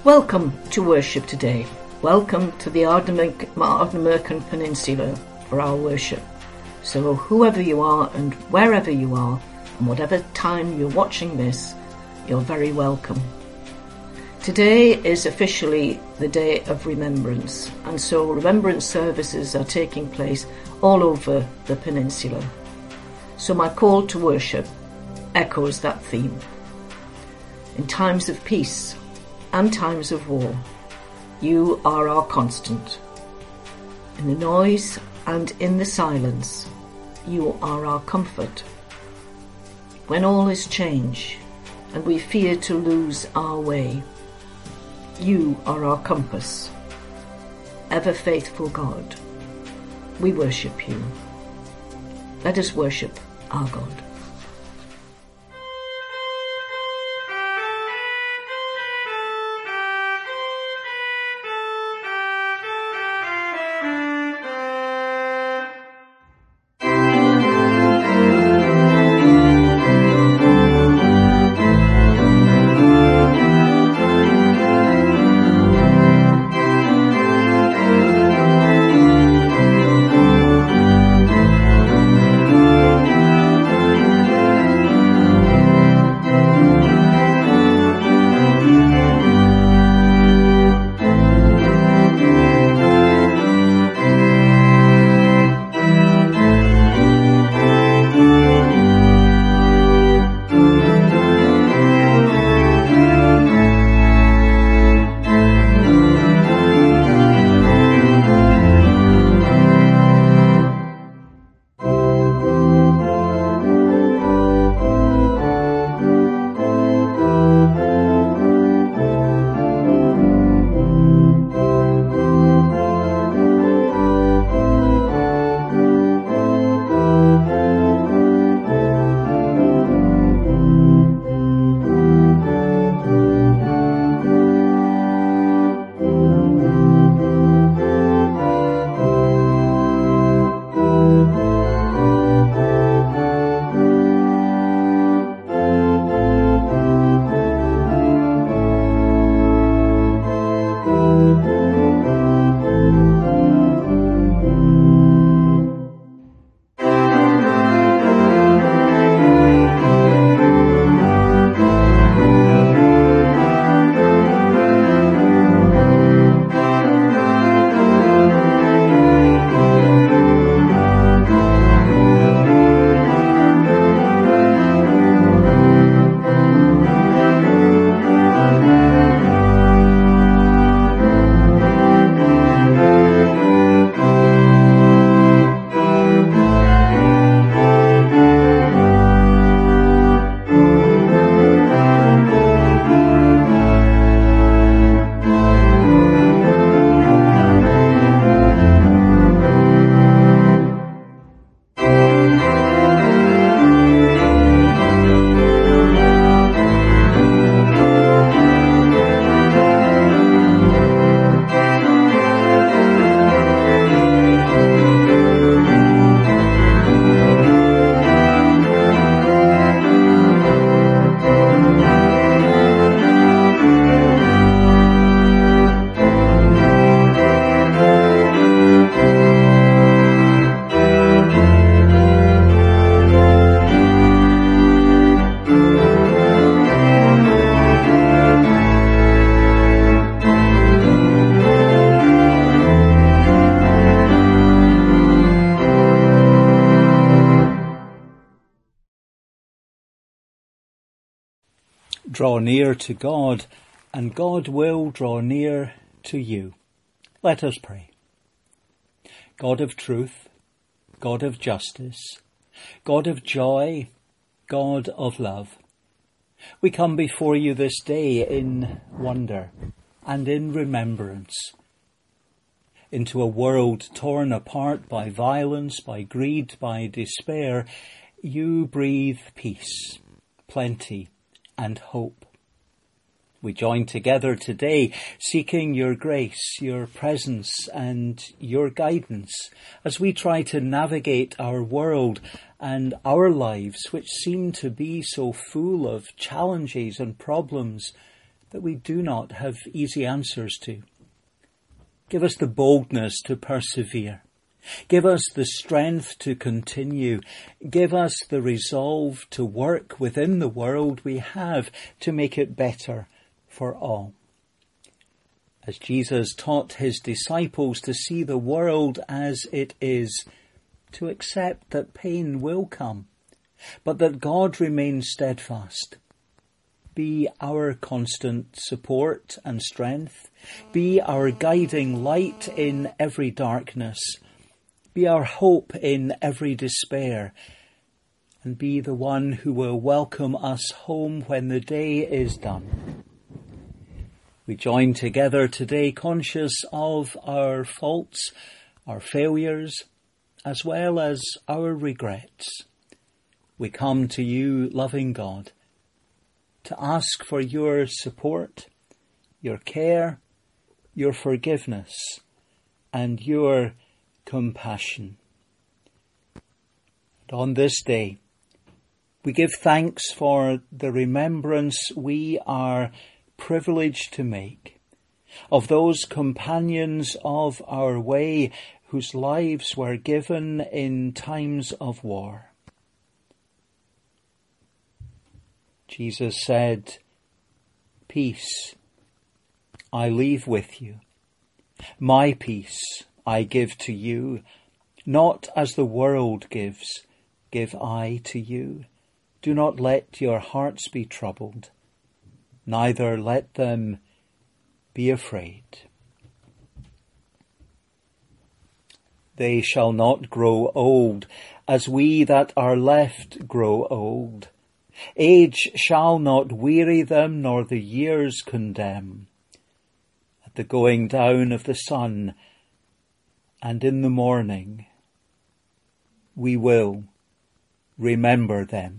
Welcome to worship today. Welcome to the Ardnamurchan Peninsula for our worship. So whoever you are and wherever you are, and whatever time you're watching this, you're very welcome. Today is officially the Day of Remembrance, and so remembrance services are taking place all over the peninsula. So my call to worship echoes that theme. In times of peace and times of war, you are our constant. In the noise and in the silence, you are our comfort. When all is change and we fear to lose our way, you are our compass. Ever faithful God, we worship you. Let us worship our God. Draw near to God, and God will draw near to you. Let us pray. God of truth, God of justice, God of joy, God of love, we come before you this day in wonder and in remembrance. Into a world torn apart by violence, by greed, by despair, you breathe peace, plenty, and hope. We join together today seeking your grace, your presence and your guidance as we try to navigate our world and our lives, which seem to be so full of challenges and problems that we do not have easy answers to. Give us the boldness to persevere. Give us the strength to continue. Give us the resolve to work within the world we have to make it better for all. As Jesus taught his disciples to see the world as it is, to accept that pain will come, but that God remains steadfast. Be our constant support and strength. Be our guiding light in every darkness. Be our hope in every despair. And be the one who will welcome us home when the day is done. We join together today conscious of our faults, our failures, as well as our regrets. We come to you, loving God, to ask for your support, your care, your forgiveness, and your compassion. And on this day, we give thanks for the remembrance we are privileged to make of those companions of our way whose lives were given in times of war. Jesus said, "Peace I leave with you. My peace I give to you. Not as the world gives, give I to you. Do not let your hearts be troubled, neither let them be afraid." They shall not grow old, as we that are left grow old. Age shall not weary them, nor the years condemn. At the going down of the sun, and in the morning, we will remember them.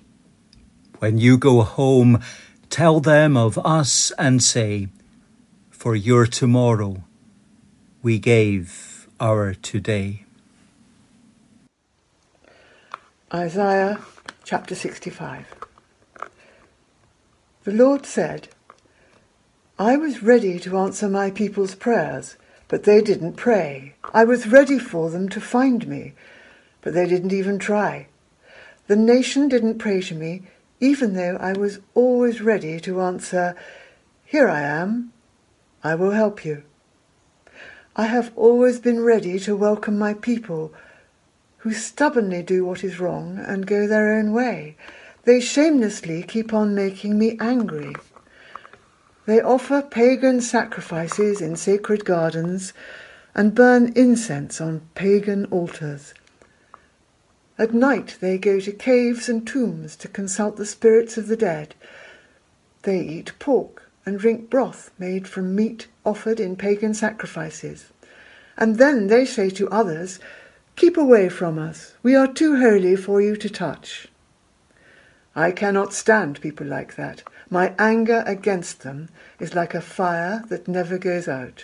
When you go home, tell them of us and say, for your tomorrow we gave our today. Isaiah chapter 65. The Lord said, I was ready to answer my people's prayers, but they didn't pray. I was ready for them to find me, but they didn't even try. The nation didn't pray to me, even though I was always ready to answer, Here I am, I will help you. I have always been ready to welcome my people, who stubbornly do what is wrong and go their own way. They shamelessly keep on making me angry. They offer pagan sacrifices in sacred gardens and burn incense on pagan altars. At night they go to caves and tombs to consult the spirits of the dead. They eat pork and drink broth made from meat offered in pagan sacrifices. And then they say to others, Keep away from us, we are too holy for you to touch. I cannot stand people like that. My anger against them is like a fire that never goes out.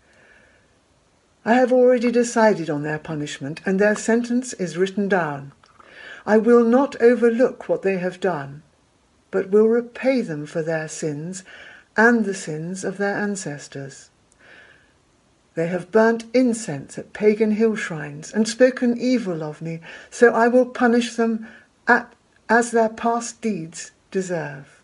I have already decided on their punishment, and their sentence is written down. I will not overlook what they have done, but will repay them for their sins and the sins of their ancestors. They have burnt incense at pagan hill shrines and spoken evil of me, so I will punish them as their past deeds deserve.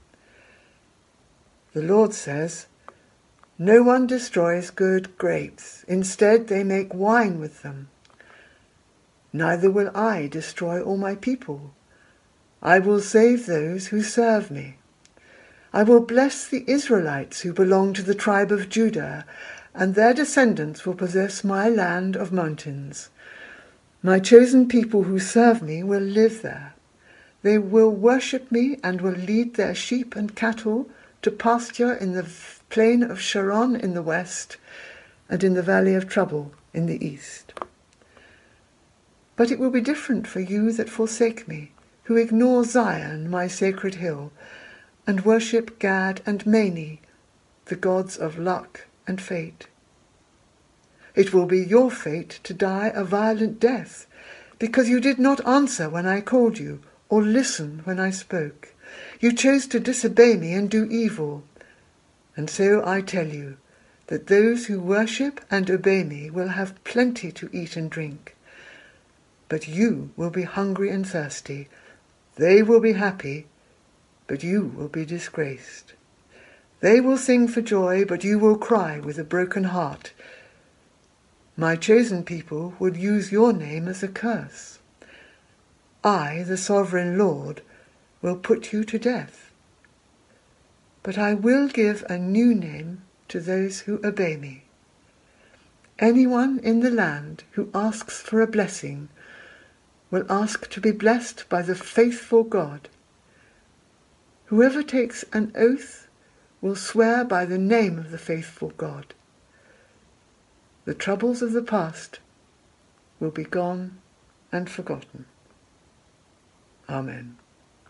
The Lord says, No one destroys good grapes. Instead, they make wine with them. Neither will I destroy all my people. I will save those who serve me. I will bless the Israelites who belong to the tribe of Judah, and their descendants will possess my land of mountains. My chosen people who serve me will live there. They will worship me and will lead their sheep and cattle to pasture in the plain of Sharon in the west and in the valley of Trouble in the east. But it will be different for you that forsake me, who ignore Zion, my sacred hill, and worship Gad and Mani, the gods of luck and fate. It will be your fate to die a violent death, because you did not answer when I called you, or listen when I spoke. You chose to disobey me and do evil. And so I tell you that those who worship and obey me will have plenty to eat and drink. But you will be hungry and thirsty. They will be happy, but you will be disgraced. They will sing for joy, but you will cry with a broken heart. My chosen people would use your name as a curse. I, the sovereign Lord, will put you to death. But I will give a new name to those who obey me. Anyone in the land who asks for a blessing will ask to be blessed by the faithful God. Whoever takes an oath will swear by the name of the faithful God. The troubles of the past will be gone and forgotten. Amen.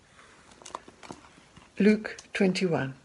Luke 21.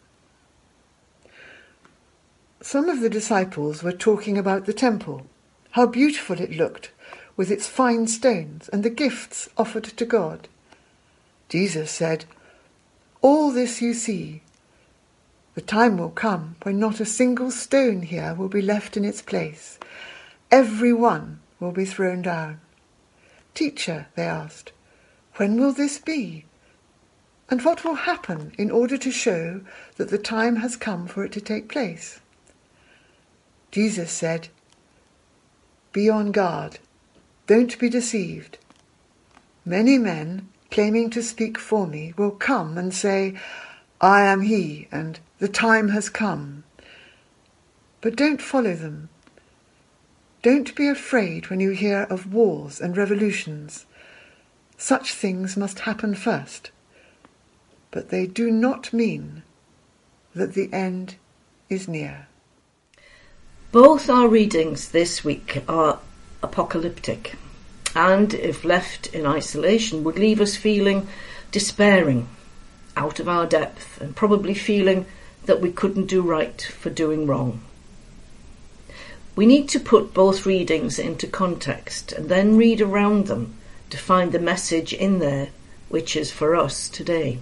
Some of the disciples were talking about the temple, how beautiful it looked, with its fine stones and the gifts offered to God. Jesus said, All this you see. The time will come when not a single stone here will be left in its place. Every one will be thrown down. Teacher, they asked, when will this be? And what will happen in order to show that the time has come for it to take place? Jesus said, Be on guard. Don't be deceived. Many men, claiming to speak for me, will come and say, I am he, and the time has come. But don't follow them. Don't be afraid when you hear of wars and revolutions. Such things must happen first. But they do not mean that the end is near. Both our readings this week are apocalyptic, and if left in isolation would leave us feeling despairing, out of our depth, and probably feeling that we couldn't do right for doing wrong. We need to put both readings into context and then read around them to find the message in there which is for us today.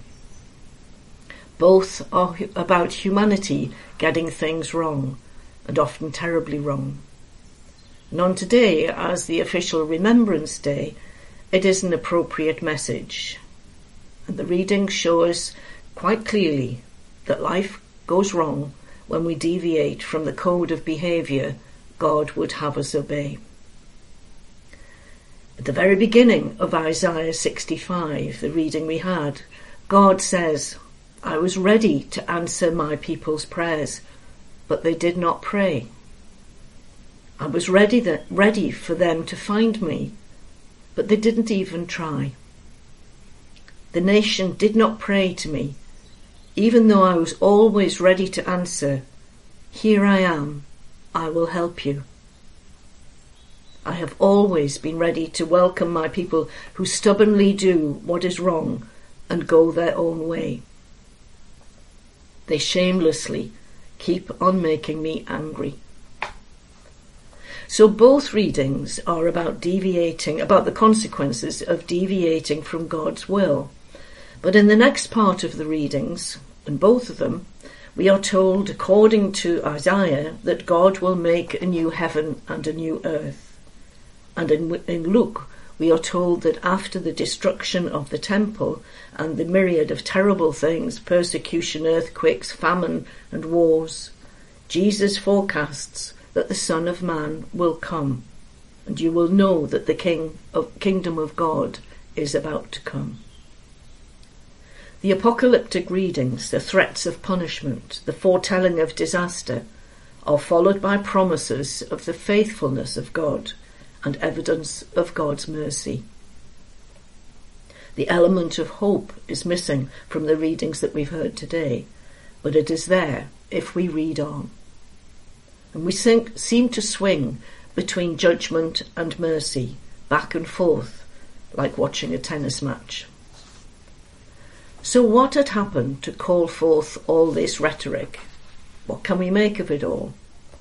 Both are about humanity getting things wrong, and often terribly wrong. And on today, as the official Remembrance Day, it is an appropriate message. And the readings show us quite clearly that life goes wrong when we deviate from the code of behaviour God would have us obey. At the very beginning of Isaiah 65, the reading we had, God says, "I was ready to answer my people's prayers, but they did not pray. I was ready for them to find me, but they didn't even try. The nation did not pray to me, even though I was always ready to answer, 'Here I am, I will help you.' I have always been ready to welcome my people who stubbornly do what is wrong and go their own way. They shamelessly keep on making me angry." So both readings are about the consequences of deviating from God's will. But in the next part of the readings, in both of them, we are told, according to Isaiah, that God will make a new heaven and a new earth. And in Luke, we are told that after the destruction of the temple and the myriad of terrible things, persecution, earthquakes, famine and wars, Jesus forecasts that the Son of Man will come, and you will know that the kingdom of God is about to come. The apocalyptic readings, the threats of punishment, the foretelling of disaster, are followed by promises of the faithfulness of God and evidence of God's mercy. The element of hope is missing from the readings that we've heard today, but it is there if we read on. And we seem to swing between judgment and mercy, back and forth, like watching a tennis match. So what had happened to call forth all this rhetoric? What can we make of it all?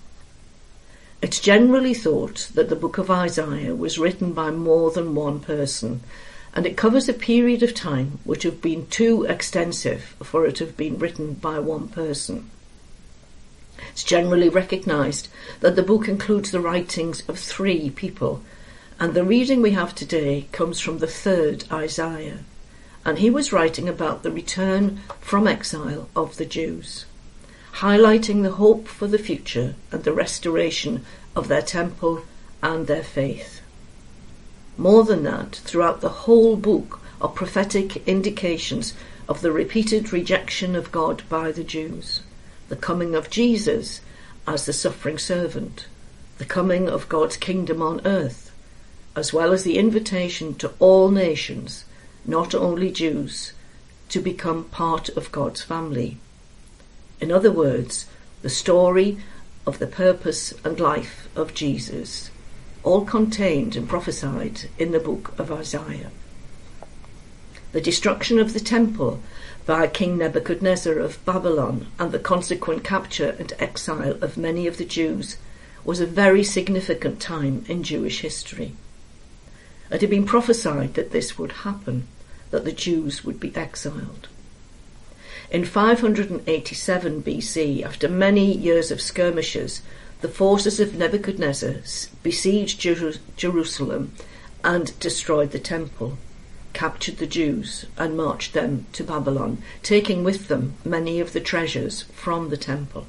It's generally thought that the book of Isaiah was written by more than one person, and it covers a period of time which have been too extensive for it to have been written by one person. It's generally recognised that the book includes the writings of 3 people, and the reading we have today comes from the 3rd Isaiah, and he was writing about the return from exile of the Jews, highlighting the hope for the future and the restoration of their temple and their faith. More than that, throughout the whole book are prophetic indications of the repeated rejection of God by the Jews, the coming of Jesus as the suffering servant, the coming of God's kingdom on earth, as well as the invitation to all nations, not only Jews, to become part of God's family. In other words, the story of the purpose and life of Jesus, all contained and prophesied in the book of Isaiah. The destruction of the temple by King Nebuchadnezzar of Babylon and the consequent capture and exile of many of the Jews was a very significant time in Jewish history. It had been prophesied that this would happen, that the Jews would be exiled. In 587 BC, after many years of skirmishes, the forces of Nebuchadnezzar besieged Jerusalem and destroyed the temple, captured the Jews and marched them to Babylon, taking with them many of the treasures from the temple.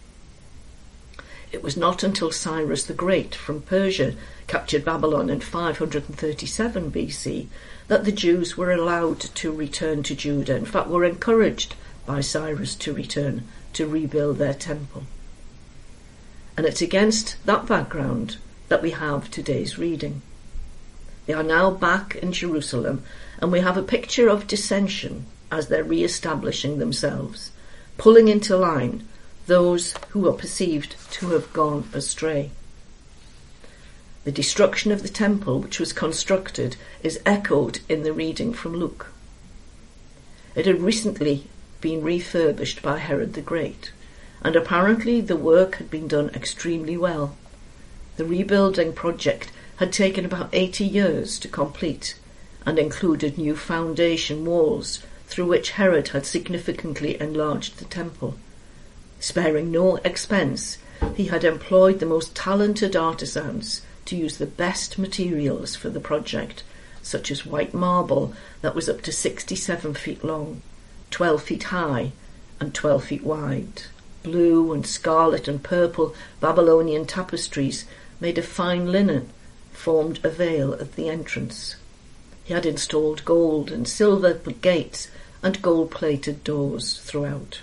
It was not until Cyrus the Great from Persia captured Babylon in 537 BC that the Jews were allowed to return to Judah, in fact were encouraged by Cyrus to return to rebuild their temple. And it's against that background that we have today's reading. They are now back in Jerusalem, and we have a picture of dissension as they're re-establishing themselves, pulling into line those who are perceived to have gone astray. The destruction of the temple, which was constructed, is echoed in the reading from Luke. It had recently been refurbished by Herod the Great, and apparently the work had been done extremely well. The rebuilding project had taken about 80 years to complete and included new foundation walls through which Herod had significantly enlarged the temple. Sparing no expense, he had employed the most talented artisans to use the best materials for the project, such as white marble that was up to 67 feet long, 12 feet high and 12 feet wide. Blue and scarlet and purple Babylonian tapestries made of fine linen formed a veil at the entrance. He had installed gold and silver gates and gold-plated doors throughout.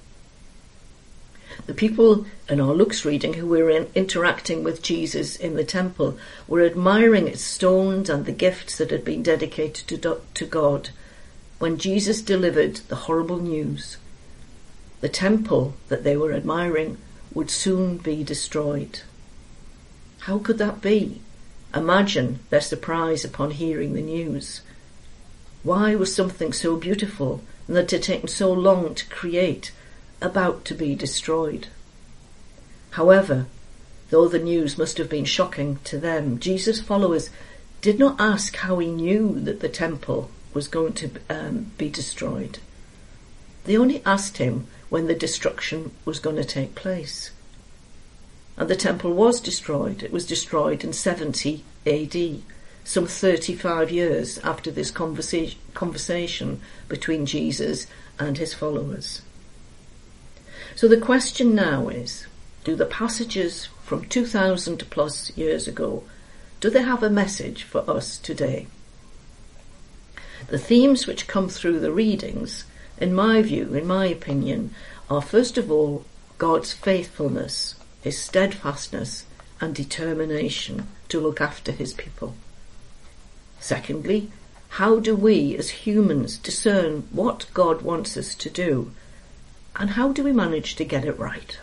The people in our Luke's reading who were interacting with Jesus in the temple were admiring its stones and the gifts that had been dedicated to God when Jesus delivered the horrible news. The temple that they were admiring would soon be destroyed. How could that be? Imagine their surprise upon hearing the news. Why was something so beautiful and that had taken so long to create about to be destroyed? However, though the news must have been shocking to them, Jesus' followers did not ask how he knew that the temple was going to be destroyed. They only asked him when the destruction was going to take place. And the temple was destroyed. It was destroyed in 70 AD, some 35 years after this conversation between Jesus and his followers. So the question now is, do the passages from 2,000 plus years ago, do they have a message for us today? The themes which come through the readings, in my view, in my opinion, are first of all God's faithfulness, his steadfastness and determination to look after his people. Secondly, how do we as humans discern what God wants us to do, and how do we manage to get it right?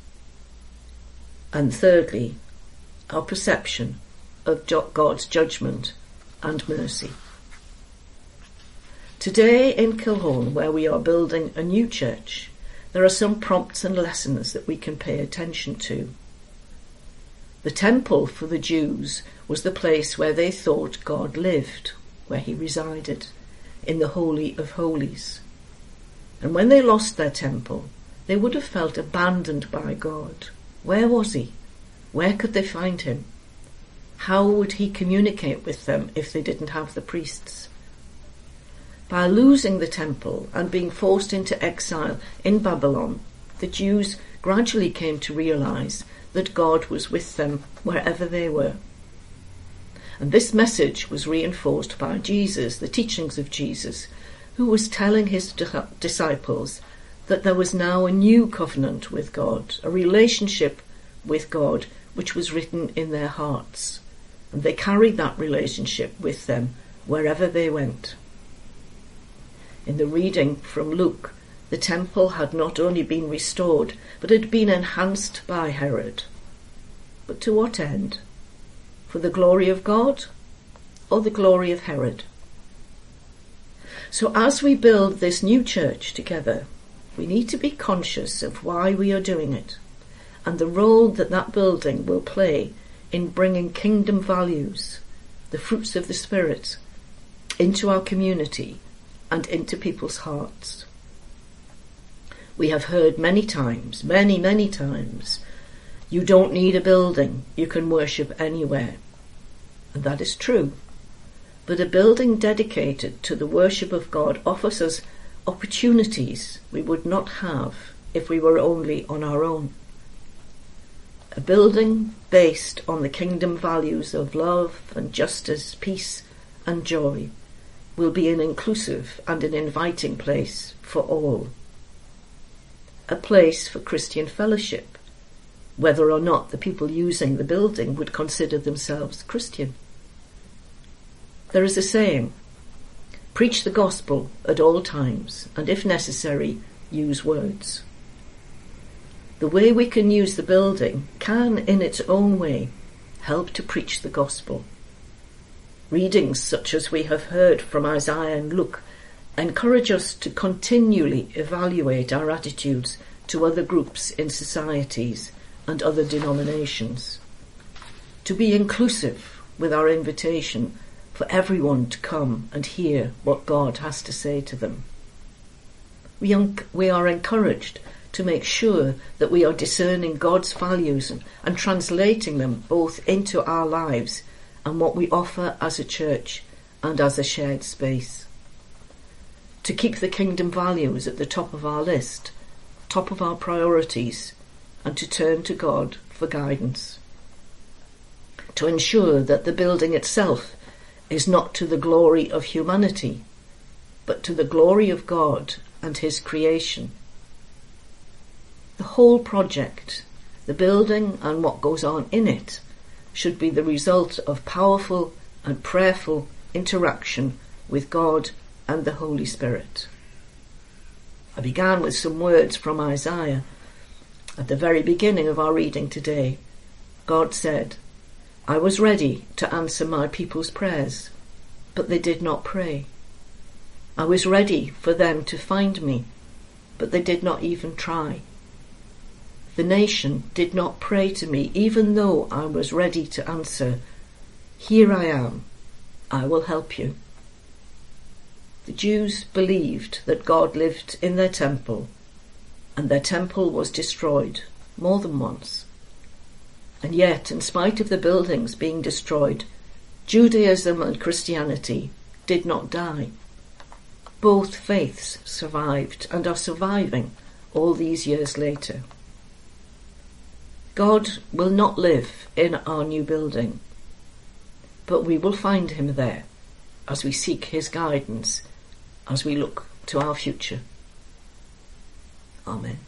And thirdly, our perception of God's judgment and mercy. Today in Kilhorn, where we are building a new church, there are some prompts and lessons that we can pay attention to. The temple for the Jews was the place where they thought God lived, where he resided, in the Holy of Holies. And when they lost their temple, they would have felt abandoned by God. Where was he? Where could they find him? How would he communicate with them if they didn't have the priests? By losing the temple and being forced into exile in Babylon, the Jews gradually came to realize that God was with them wherever they were. And this message was reinforced by Jesus, the teachings of Jesus, who was telling his disciples that there was now a new covenant with God, a relationship with God which was written in their hearts. And they carried that relationship with them wherever they went. In the reading from Luke, the temple had not only been restored, but had been enhanced by Herod. But to what end? For the glory of God or the glory of Herod? So as we build this new church together, we need to be conscious of why we are doing it and the role that that building will play in bringing kingdom values, the fruits of the Spirit, into our community and into people's hearts. We have heard many times, many times, you don't need a building, you can worship anywhere. And that is true. But a building dedicated to the worship of God offers us opportunities we would not have if we were only on our own. A building based on the kingdom values of love and justice, peace and joy will be an inclusive and an inviting place for all. A place for Christian fellowship, whether or not the people using the building would consider themselves Christian. There is a saying, preach the gospel at all times, and if necessary, use words. The way we can use the building can, in its own way, help to preach the gospel. Readings such as we have heard from Isaiah and Luke Encourage us to continually evaluate our attitudes to other groups in societies and other denominations. To be inclusive with our invitation for everyone to come and hear what God has to say to them. We are encouraged to make sure that we are discerning God's values and translating them both into our lives and what we offer as a church and as a shared space. To keep the kingdom values at the top of our list, top of our priorities, and to turn to God for guidance. To ensure that the building itself is not to the glory of humanity, but to the glory of God and his creation. The whole project, the building and what goes on in it, should be the result of powerful and prayerful interaction with God and the Holy Spirit. I began with some words from Isaiah. At the very beginning of our reading today, God said, "I was ready to answer my people's prayers, but they did not pray. I was ready for them to find me, but they did not even try. The nation did not pray to me, even though I was ready to answer, 'Here I am, I will help you.'" The Jews believed that God lived in their temple, and their temple was destroyed more than once. And yet, in spite of the buildings being destroyed, Judaism and Christianity did not die. Both faiths survived and are surviving all these years later. God will not live in our new building, but we will find him there as we seek his guidance, as we look to our future. Amen.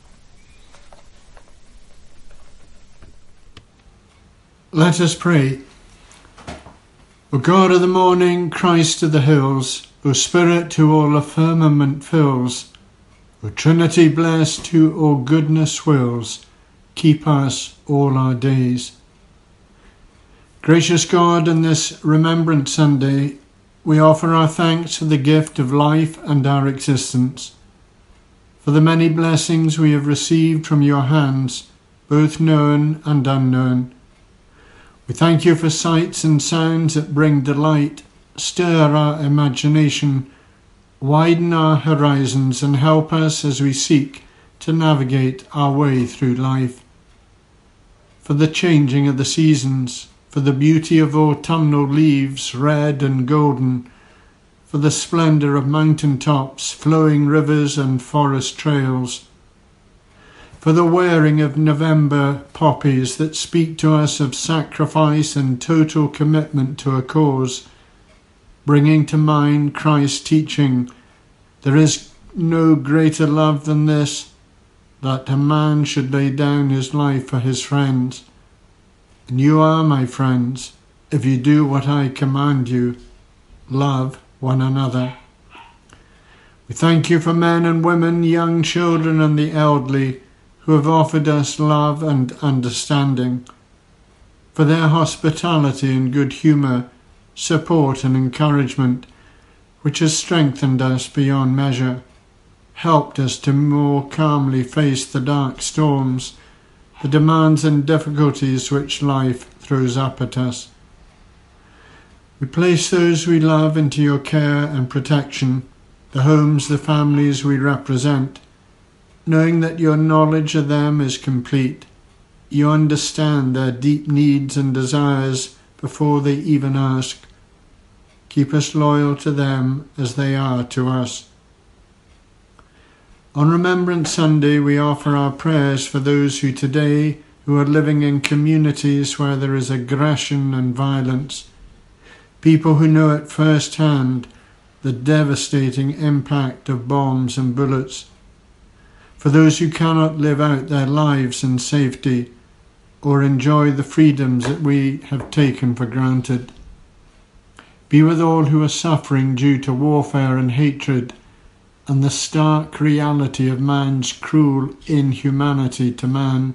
Let us pray. O God of the morning, Christ of the hills, O Spirit who all the firmament fills, O Trinity blessed who all goodness wills, keep us all our days. Gracious God, on this Remembrance Sunday, we offer our thanks for the gift of life and our existence, for the many blessings we have received from your hands, both known and unknown. We thank you for sights and sounds that bring delight, stir our imagination, widen our horizons, and help us as we seek to navigate our way through life. For the changing of the seasons, for the beauty of autumnal leaves, red and golden, for the splendour of mountain tops, flowing rivers and forest trails, for the wearing of November poppies that speak to us of sacrifice and total commitment to a cause, bringing to mind Christ's teaching, "There is no greater love than this, that a man should lay down his life for his friends. And you are my friends, if you do what I command you, love one another." We thank you for men and women, young children and the elderly, who have offered us love and understanding, for their hospitality and good humour, support and encouragement, which has strengthened us beyond measure, helped us to more calmly face the dark storms, the demands and difficulties which life throws up at us. We place those we love into your care and protection, the homes, the families we represent, knowing that your knowledge of them is complete. You understand their deep needs and desires before they even ask. Keep us loyal to them as they are to us. On Remembrance Sunday, we offer our prayers for those who today are living in communities where there is aggression and violence, people who know at first hand the devastating impact of bombs and bullets, for those who cannot live out their lives in safety or enjoy the freedoms that we have taken for granted. Be with all who are suffering due to warfare and hatred and the stark reality of man's cruel inhumanity to man.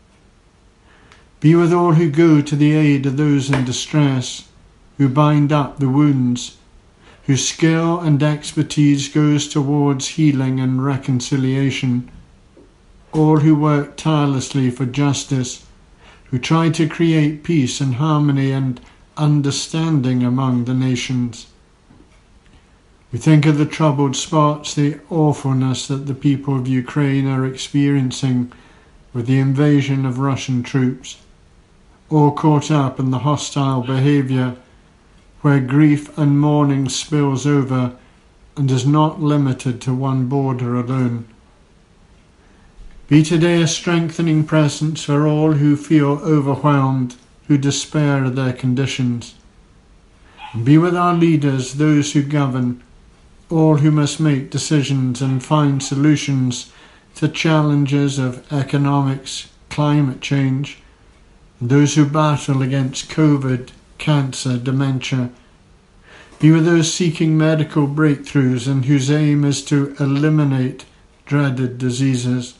Be with all who go to the aid of those in distress, who bind up the wounds, whose skill and expertise goes towards healing and reconciliation, all who work tirelessly for justice, who try to create peace and harmony and understanding among the nations. We think of the troubled spots, the awfulness that the people of Ukraine are experiencing with the invasion of Russian troops, all caught up in the hostile behaviour where grief and mourning spills over and is not limited to one border alone. Be today a strengthening presence for all who feel overwhelmed, who despair of their conditions. And be with our leaders, those who govern, all who must make decisions and find solutions to challenges of economics, climate change, and those who battle against COVID, cancer, dementia. Be with those seeking medical breakthroughs and whose aim is to eliminate dreaded diseases.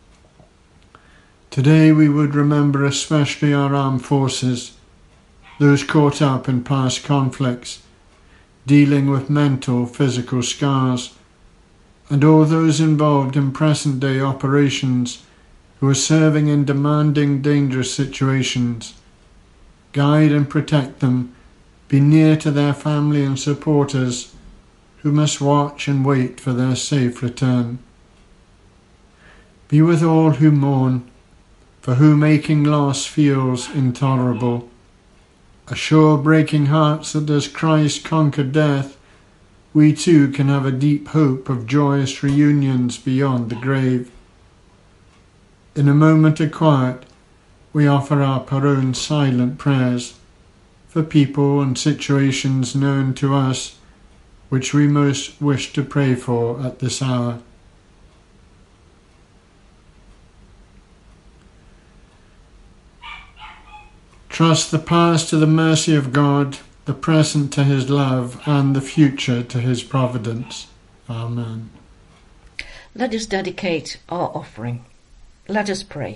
Today we would remember especially our armed forces, those caught up in past conflicts, dealing with mental, physical scars, and all those involved in present-day operations who are serving in demanding, dangerous situations. Guide and protect them. Be near to their family and supporters who must watch and wait for their safe return. Be with all who mourn, for whom aching loss feels intolerable. Assure breaking hearts that as Christ conquered death, we too can have a deep hope of joyous reunions beyond the grave. In a moment of quiet, we offer up our own silent prayers for people and situations known to us which we most wish to pray for at this hour. Trust the past to the mercy of God, the present to his love, and the future to his providence. Amen. Let us dedicate our offering. Let us pray.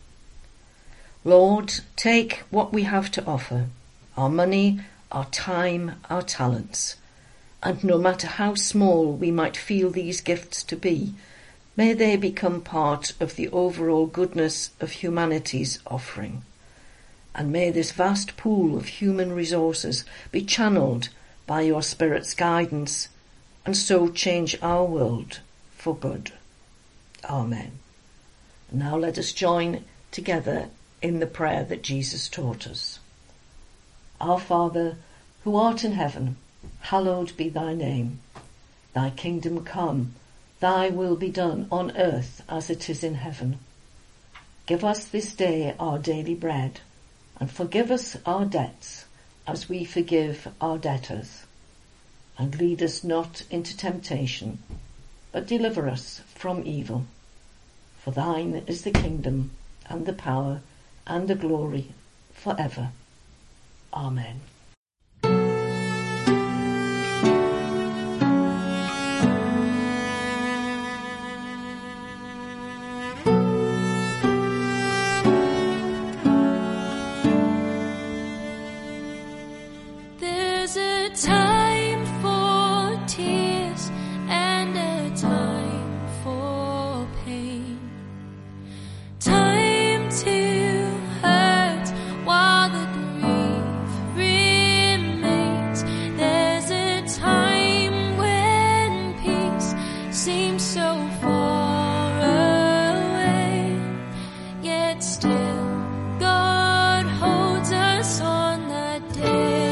Lord, take what we have to offer, our money, our time, our talents, and no matter how small we might feel these gifts to be, may they become part of the overall goodness of humanity's offering. And may this vast pool of human resources be channeled by your Spirit's guidance and so change our world for good. Amen. Now let us join together in the prayer that Jesus taught us. Our Father, who art in heaven, hallowed be thy name. Thy kingdom come, thy will be done on earth as it is in heaven. Give us this day our daily bread, and forgive us our debts as we forgive our debtors. And lead us not into temptation, but deliver us from evil. For thine is the kingdom, and the power, and the glory, forever. Amen. There's a time for tears and a time for pain. Time to hurt while the grief remains. There's a time when peace seems so far away, yet still God holds us on that day.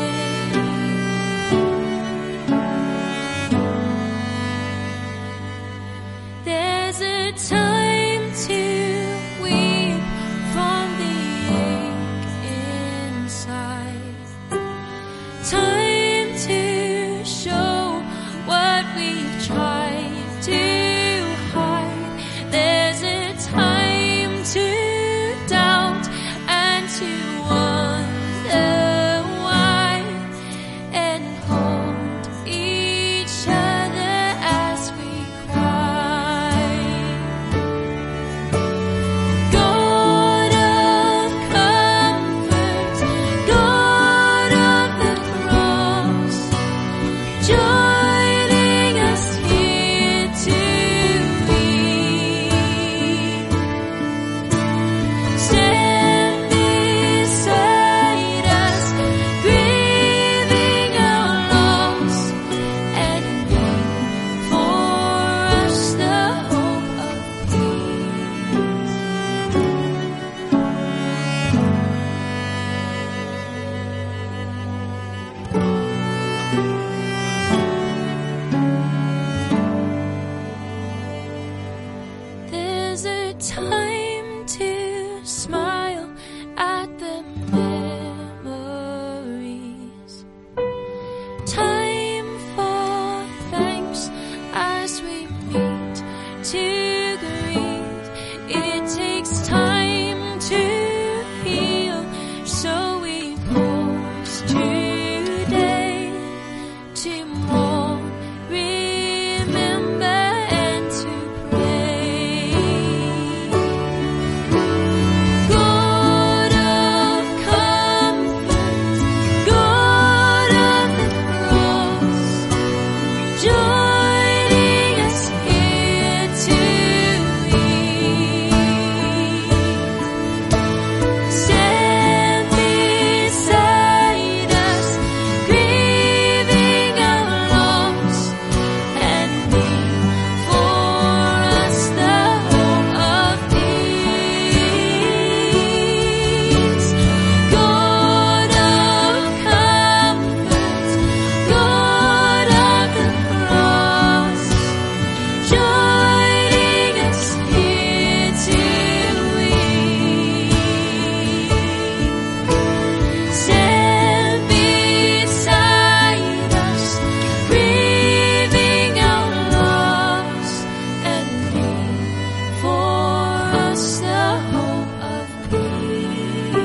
There's a time to weep from the ache inside. Time to show what we've tried to hide. There's a time to doubt and to wonder why, and hold each other as we cry. There's a time to smile at the memories. Time for thanks as we meet to greet. It takes time to heal, so we pause today to mourn, remember, and to pray. God of comfort, God of the cross, joining us here to weep. Stand beside us, grieving our loss, and be for us the hope of peace. God of comfort, God of the cross, joining us here to weep. Stand beside us, grieving our loss, and be for us the hope of peace.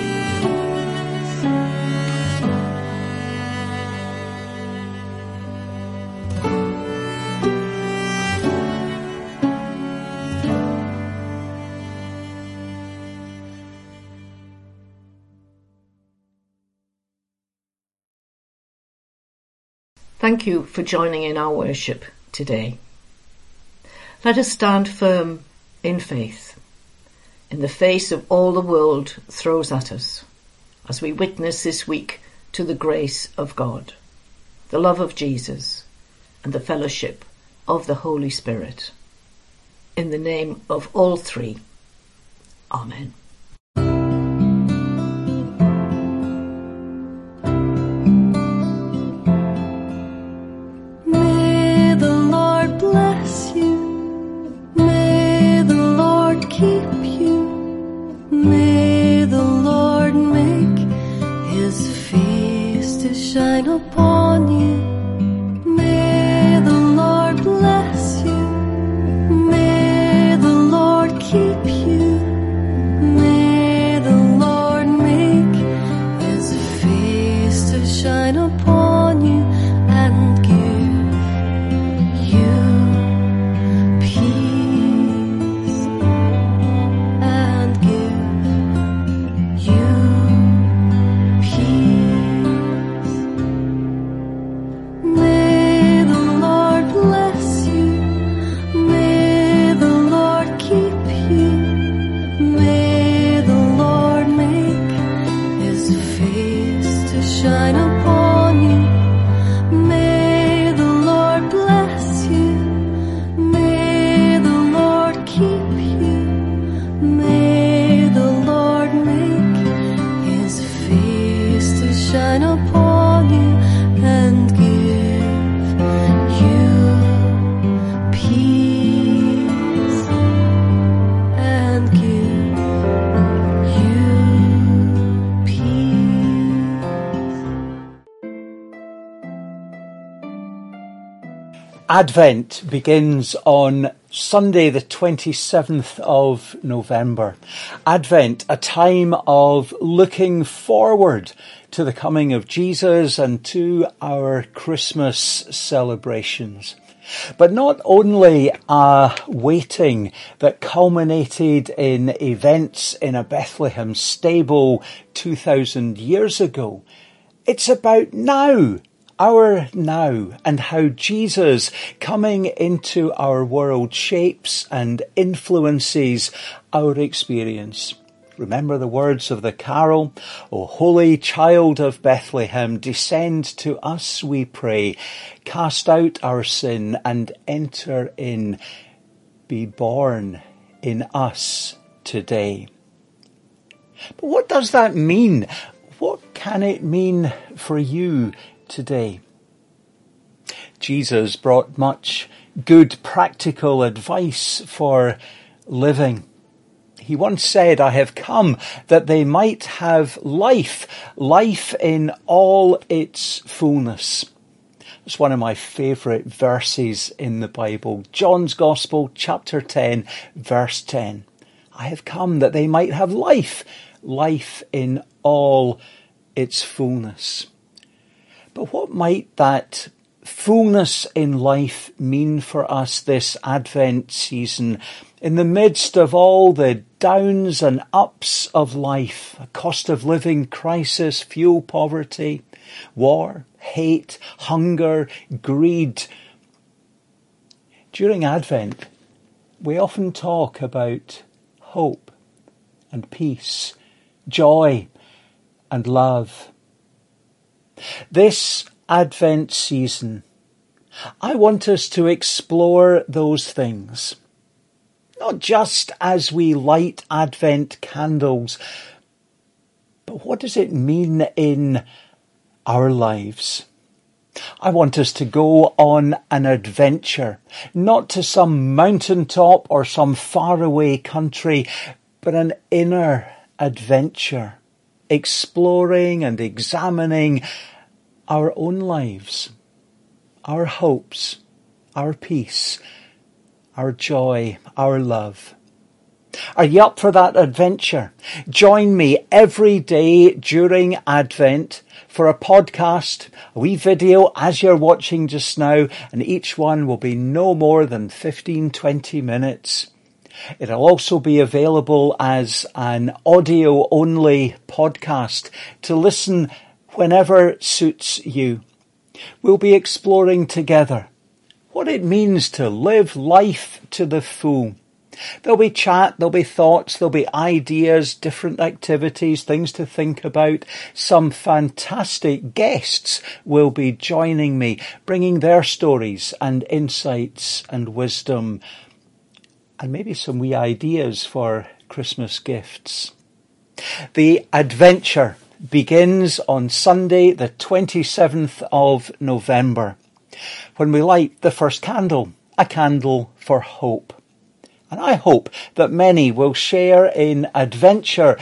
Thank you for joining in our worship today. Let us stand firm in faith, in the face of all the world throws at us, as we witness this week to the grace of God, the love of Jesus, and the fellowship of the Holy Spirit. In the name of all three. Amen. May the Lord bless you. May the Lord keep you. May the Lord make his face to shine upon you. May the Lord bless you. May the Lord keep you. May the Lord make his face to shine upon you and give you peace, and give you peace. May the Lord bless you. May the Lord keep you. May the Lord make his face to shine upon you. May the Lord bless you. May the Lord keep you. May the Lord make his face to shine upon you and give you peace, and give you peace. Advent begins on Sunday the 27th of November. Advent, a time of looking forward to the coming of Jesus and to our Christmas celebrations. But not only a waiting that culminated in events in a Bethlehem stable 2,000 years ago. It's about now, our now, and how Jesus coming into our world shapes and influences our experience. Remember the words of the carol, O Holy Child of Bethlehem, descend to us, we pray. Cast out our sin and enter in. Be born in us today. But what does that mean? What can it mean for you today? Jesus brought much good practical advice for living. He once said, "I have come that they might have life, life in all its fullness." It's one of my favourite verses in the Bible. John's Gospel, chapter 10, verse 10. I have come that they might have life, life in all its fullness. But what might that fullness in life mean for us this Advent season, in the midst of all the downs and ups of life, a cost of living crisis, fuel poverty, war, hate, hunger, greed? During Advent, we often talk about hope and peace, joy and love. This Advent season, I want us to explore those things, not just as we light Advent candles, but what does it mean in our lives? I want us to go on an adventure, not to some mountaintop or some faraway country, but an inner adventure, exploring and examining our own lives, our hopes, our peace, our joy, our love. Are you up for that adventure? Join me every day during Advent for a podcast, a wee video as you're watching just now, and each one will be no more than 15-20 minutes. It'll also be available as an audio-only podcast to listen whenever suits you. We'll be exploring together what it means to live life to the full. There'll be chat, there'll be thoughts, there'll be ideas, different activities, things to think about. Some fantastic guests will be joining me, bringing their stories and insights and wisdom, and maybe some wee ideas for Christmas gifts. The adventure begins on Sunday, the 27th of November, when we light the first candle, a candle for hope. And I hope that many will share in Adventure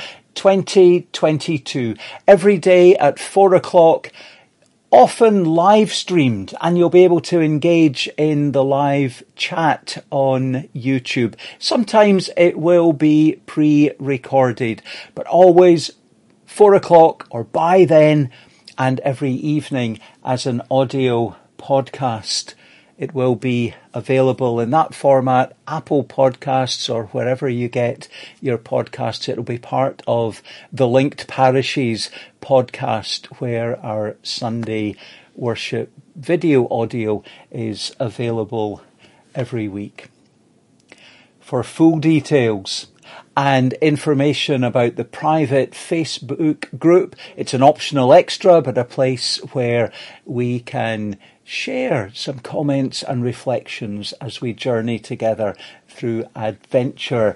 2022 every day at 4 o'clock, often live streamed, and you'll be able to engage in the live chat on YouTube. Sometimes it will be pre-recorded, but always 4 o'clock or by then, and every evening as an audio podcast. It will be available in that format, Apple Podcasts or wherever you get your podcasts. It'll be part of the Linked Parishes podcast, where our Sunday worship video audio is available every week. For full details and information about the private Facebook group, it's an optional extra, but a place where we can share some comments and reflections as we journey together through Adventure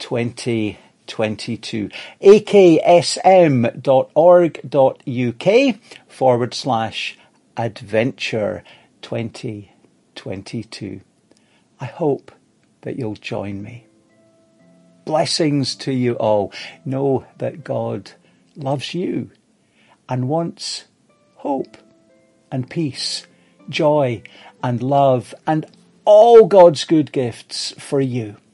2022. aksm.org.uk/Adventure 2022. I hope that you'll join me. Blessings to you all. Know that God loves you and wants hope and peace, joy and love and all God's good gifts for you.